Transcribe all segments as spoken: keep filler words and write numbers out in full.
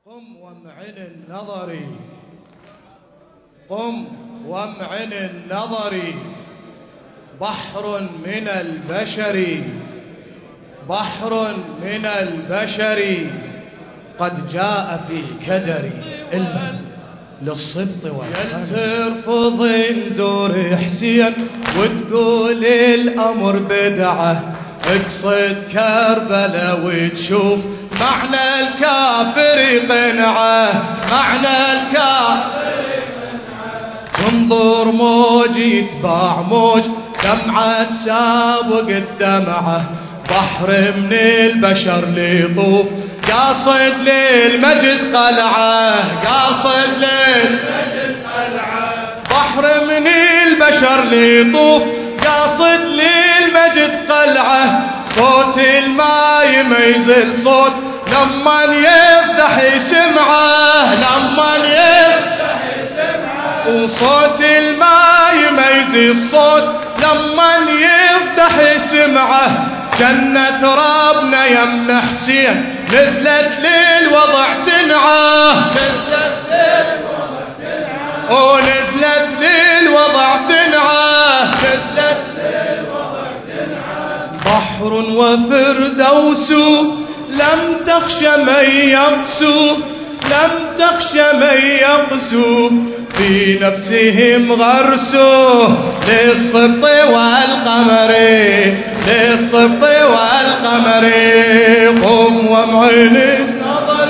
قم وامعن النظر، قم وامعن النظر، بحر من البشر، بحر من البشر قد جاء في كدري المن للصبط والقمر. ترفض نزور حسين وتقول الأمر بدعة، اقصد كربلاء وتشوف معنى الكافر قنعه، معنى الكافر قنعه. تنظر موج يتباع موج، دمعة تسابق الدمعة، بحر من البشر ليطوف قاصد للمجد قلعه، قاصد للمجد قلعه. بحر من البشر ليطوف قاصد للمجد قلعه، صوت الماء يميز الصوت لما يفتح سمعه، لما يفتح سمعه. وصوت الماء يميز الصوت لما يفتح سمعه. جنة ربنا يم حسين نزلت للوضع تنعاه، نزلت للوضع تنعاه. ونزلت للوضع تنعاه، نزلت للوضع تنعاه. بحر وفردوس لم تخش من يقسو، لم تخش من يقسو، في نفسهم غرسوا للصبط والقمر، للصبط والقمر. قم وامعن النظر،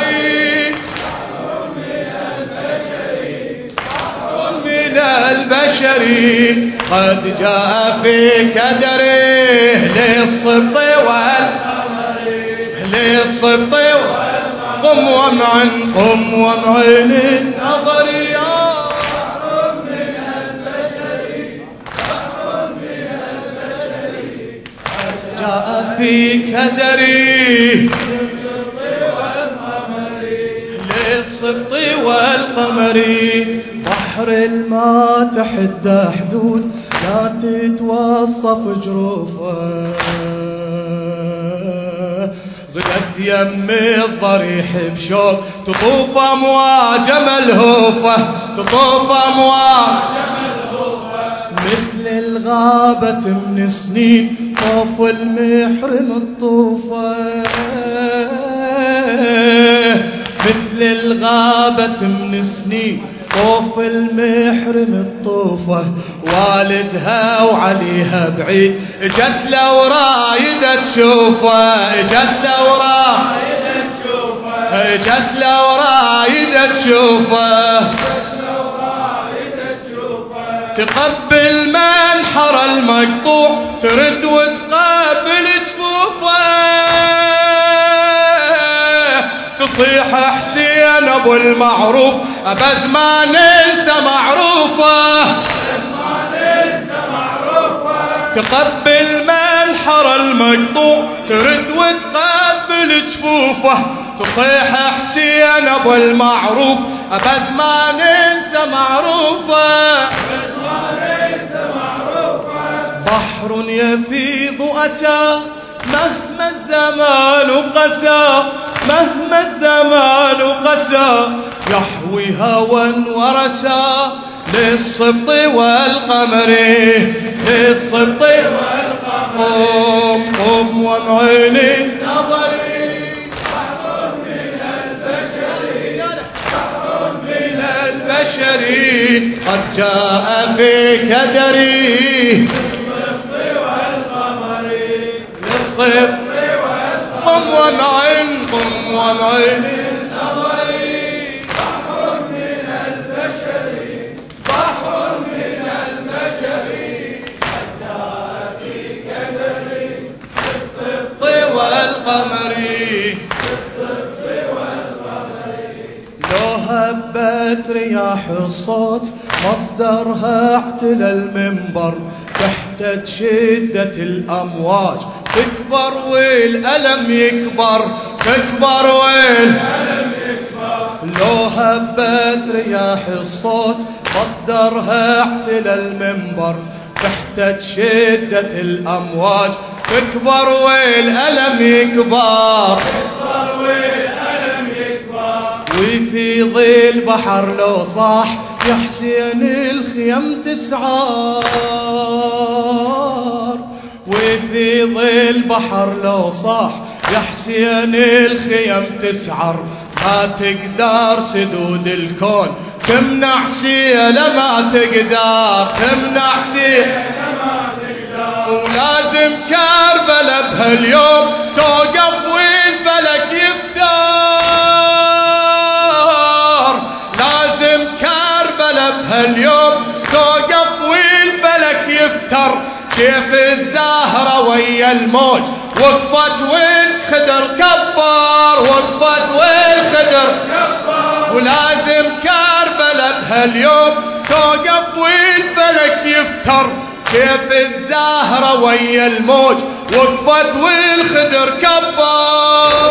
بحر من البشر، بحر من البشر قد جاء في كدره للصبط والقمر، للصبط والقمر. قم وامعن، قم وامعن النظر يا بحر من البشر، بحر من البشر قد جاء في كدري للصبط والقمر، للصبط والقمر. بحر الماء تحدى حدود لا تتوصف جروفه، غدت يم الضريح بشوق تطوف امواج ملهوفه، تطوف امواج ملهوفه. مثل الغابة من سنين طوف المحرم الطوفه، مثل الغابة من سنين طوف المحرم الطوفة. والدها وعليها بعيد اجت لو رايدة تشوفه، اجت لو رايدة تشوفه، اجت لو رايدة تشوفه. تقبل منحر المقطوع ترد وتقابل جفوفه، تصيح حسين ابو المعروف ابد ما ننسى معروفه، ما ننسى معروفه. تقبل منحر المقطوع ترد وتقابل جفوفه، تصيح حسين ابو المعروف ابد ما ننسى معروفه، ابد ما ننسى معروفه. بحر يفيض اتى مهما الزمان قسى، مهما الزمان قسى، يحوي هوى ورسى للصبط والقمر، للصبط والقمر. قم قم وامعن النظر، بحر من البشر، بحر من البشر قد جاء في كدري للصبط والقمر، للصبط. قم وامعن، قم وامعن النظر، بحر من البشر، بحر من البشر قد جاء في كدري للصبط والقمر، للصبط والقمر. لو هبت رياح الصوت مصدرها اعتلى المنبر، تحت شدة الأمواج تكبر والألم يكبر، تكبر والألم يكبر. لو هبت رياح الصوت مصدرها اعتلى المنبر، تحت شدة الأمواج تكبر والألم يكبر، تكبر والألم يكبر. وفي ظل بحر لو صاح يا حسين الخيم تسعار، وفي ظل بحر لو صاح يا حسين الخيم تسعر، ما تقدر سدود الكون تمنع سيلة، ما تقدر تمنع سيلة، ولازم كربلة بهاليوم توقف والفلك يفتار، لازم كربلة بهاليوم توقف والفلك يفتر، كيف الزهرة ويا الموج وقفت والخدر كبر، وقفت والخدر كبر، ولازم كربلة بهاليوم توقف والفلك يفتر، كيف الزهرة ويا الموج وقفت والخدر كبر،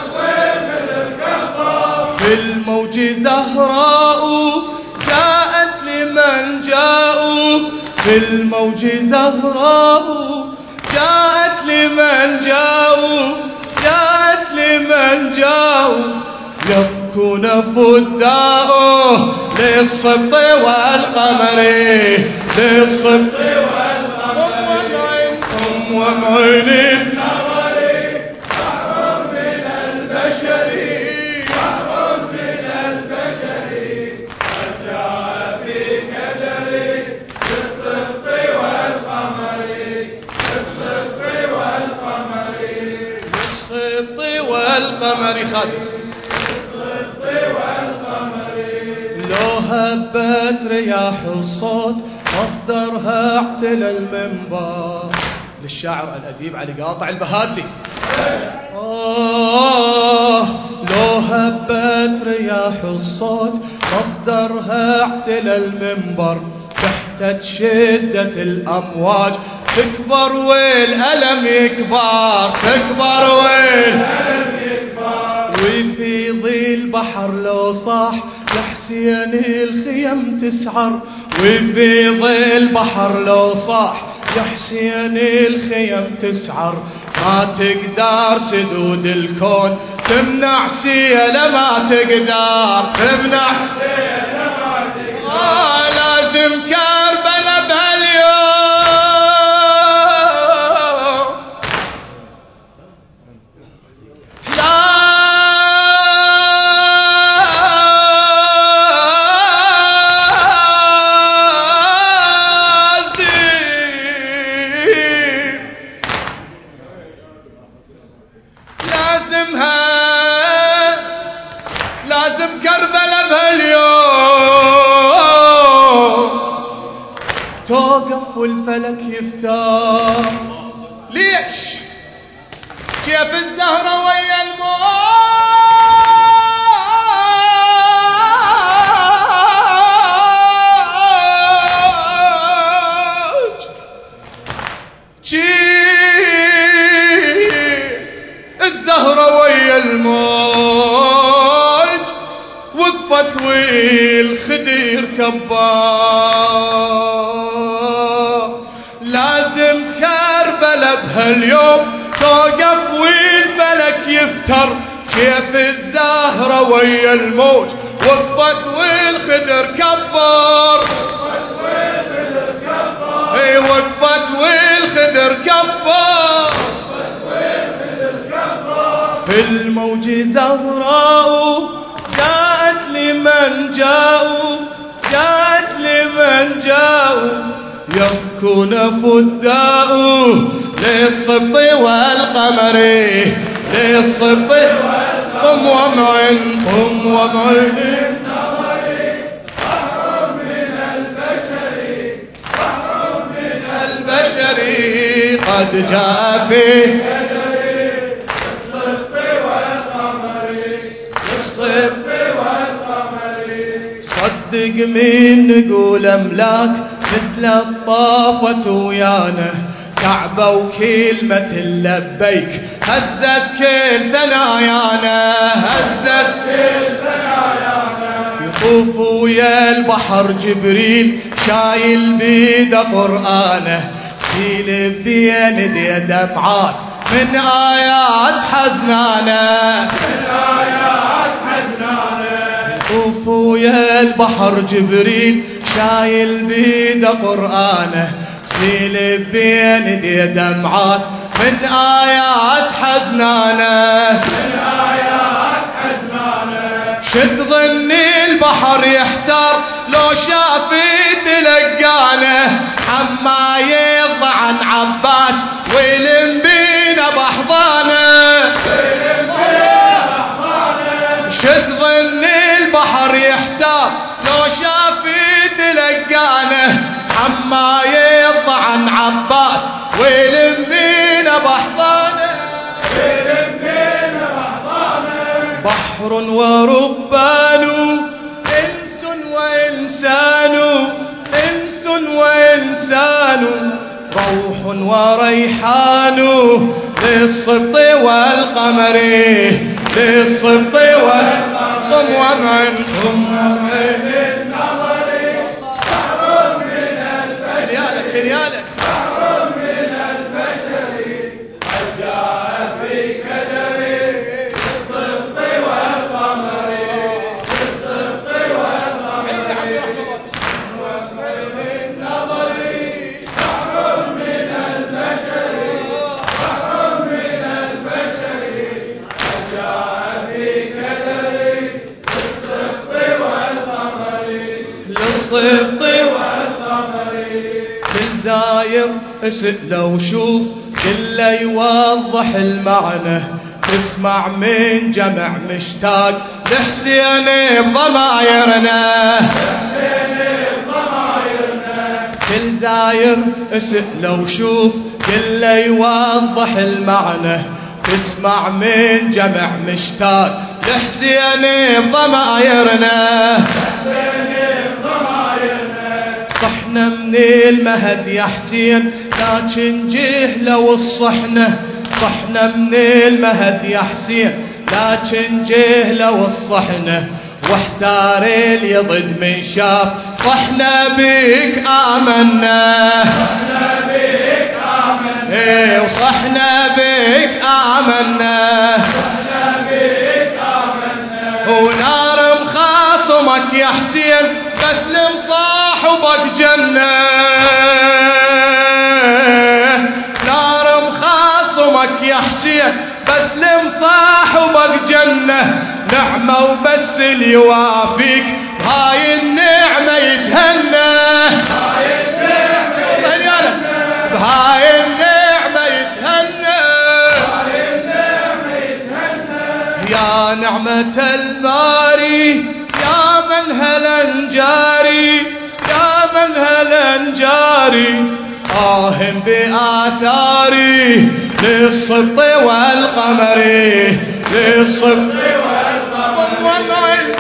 في الموج زهراء جاءت لمن جاءوا، في الموج زهراء جاءت لمن جاءوا، جاءت لمن جاءوا، يبكون فداؤه للصبط والقمر، للصبط والقمر، أم ومعين النظر، بحر من البشر، بحر من البشر، قد جاء في قدري للصبط والقمر، للصبط والقمر، للصبط والقمر خادم لو هبت رياح الصوت مصدرها اعتلى المنبر، للشاعر الأديب علي قاطع البهادلي. آه لو هبت رياح الصوت مصدرها اعتلى المنبر، تحت شدة الأمواج تكبر والألم يكبر، تكبر والألم يكبر، وفي ظل بحر لو صاح يا حسين الخيم تسعر، وفي ظل بحر لو صاح يا حسين الخيم تسعر، ما تقدر سدود الكون تمنع سيلة، ما تقدر تمنع سيلة، ما تقدر، آه لازم كربلة بهاليوم، لازم كربلة بهاليوم توقف والفلك يفتار، ليش؟ كيف الزهرة ويا الموج، كيف الزهرة ويا الموج وقفت والخدير كبار، لازم كربلة بهاليوم توقف والفلك يفتر، كيف الزهرة ويا الموج وقفت والخدر كبر، اي وقفت والخدر كبر، في الموج زهراء جاءت لمن جاءوا، جاءت لمن جاءوا، يبكون فداؤه للصبط والقمر، للصبط قم ومعن، قم ومعن النظر، بحر من البشر، بحر من البشر، قد جاء فيه صدق مين نقول املاك مثل الطافة ويانا، كعبة وكلمة لبيك هزت كل ثنايانا، هزت كل ثنايانا، يطوف ويا البحر جبريل شايل بيده قرآنه، شيل بين يديه دمعات من آيات حزنانه، من آيات حزنانه، البحر جبريل شايل بيده قرآنه سيل بين دي دمعات من آيات حزنانه من آيات حزنانه شد ظني البحر يحتار لو شافي تلقانه حما يضع عن عباس ويلم بينا بحضانه شد ظني البحر يحتار لو شافي تلقانه حما يضع عن عباس ويلم بينا بحضانه ويلم بينا بحضانه بحر وربان انس وانسان انس وانسان روح وريحان للصبط والقمر للصبط والقمر ومعنكم بالنظر بحر من البشر ريالك بحر من البشر قد جاء في كدره للصبط والقمر للصبط والقمر بالنظر بحر من البشر بحر من البشر قد جاء في كدره للصبط والقمر للصبط والقمر بالزاير اسأل لو شوف كله يوضح المعنى تسمع من جمع مشتاق لحسين بضمايرنا كل زاير اسأل لو شوف كله يوضح المعنى تسمع من جمع مشتاق لحسين بضمايرنا صحنا من المهد يا حسين لكن جهله والصحنه صحنا من المهد يا حسين لكن جهله والصحنه واحتار اللي ضد من شاف صحنا بك آمنا صحنا بك آمنا ايه وصحنا بك آمنا صحنا بك آمنا ونار مخاصمك يا حسين تسلم صاحبك جنة نار مخاصمك يا حسين بسلم صاحبك جنة نعمة وبس اللي يوافيك هاي النعمة يتهنى بهاي النعمة بهاي النعمة يتهنى يا نعمة الباري يا من هلا جاري يا من هلا جاري آهم بآثاري للصبط والقمر للصبط والقمر والعين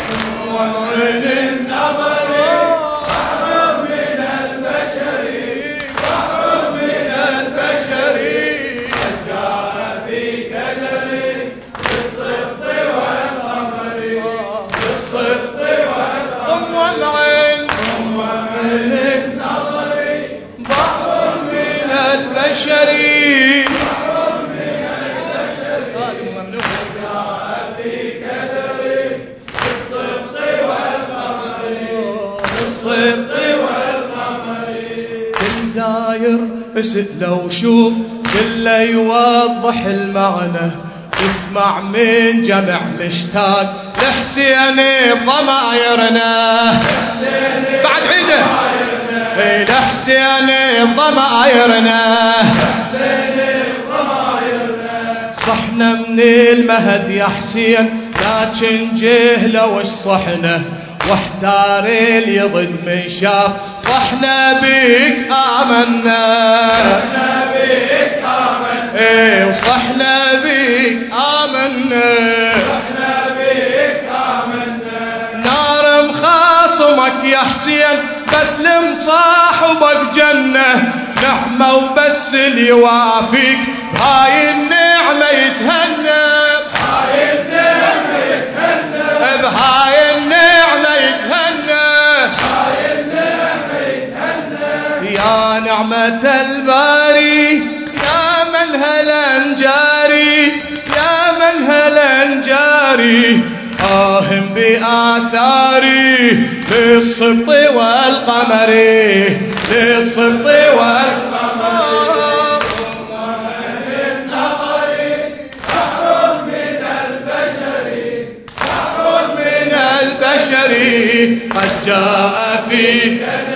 النظر بحر من البشر بحر من البشر قد جاء في كدره للصبط والقمر للصبط والقمر والعين النظر بحر من البشر اسأل لو شوف كله يوضح المعنى تسمع من جمع مشتاق لحسين بضمايرنا بعد عيده لحسين بضمايرنا صحنا من المهد يا حسين لكن جهله وش صحنا واحتار اللي ضد من شاف صحنا بك آمنا صحنا بك آمنا ايه وصحنا بك آمنا صحنا بك آمنا نار مخاصمك يا حسين بسلم صاحبك جنة نعمة وبس اللي يوافيك بهاي النعمة يتهنى بهاي النعمة يتهنى بهاي النعمة يتهنى يا نعمة الباري يا من هلا جاري يا من هلا جاري آهم بآثاري للصبط والقمر للصبط والقمر قد جاء في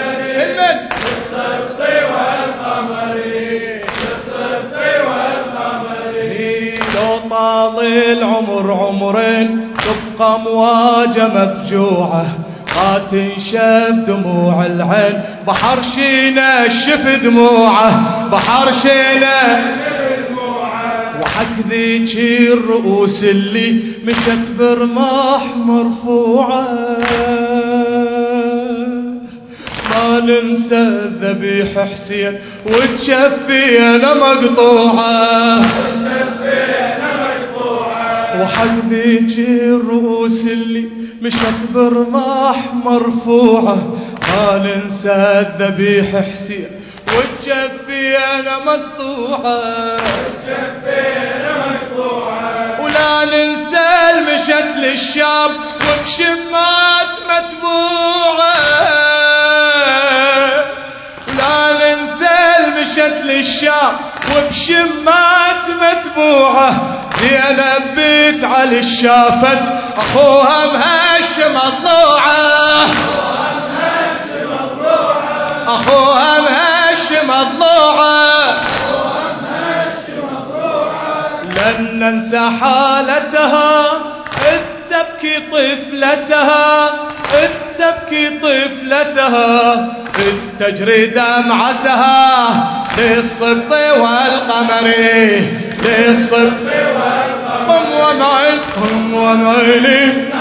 للصبط والقمر للصبط والقمر لو طال العمر عمرين تبقى امواجه مفجوعه ما تنشف دموع العين بحر شينشف دموعه بحر شينشف وحق ذيك الرؤوس اللي مشت برماح مرفوعة ما ننسى الذبيح حسين وتشفينا مقطوعة وحق ذيك الرؤوس اللي مشت برماح مرفوعة ما ننسى الذبيح حسين وتشفينا مقطوعة ولا ننسى المشت للشام وبشمات متبوعة ولا ننسى المشت للشام وبشمات متبوعة زينب بنت علي الشافت اخوها مهش مطلوعة اخوها مهش مطلوعة لن ننسى حالتها إذ تبكي طفلتها إذ تبكي طفلتها إذ تجري دمعتها للصبط والقمر للصبط والقمر قم ومعين قم ومعين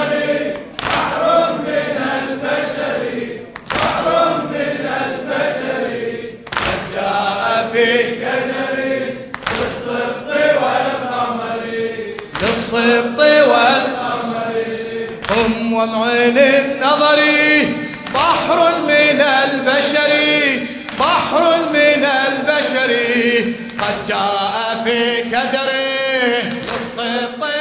للصبط والقمر قم ومعين النظر بحر من البشر بحر من البشر قد جاء في كدره للصبط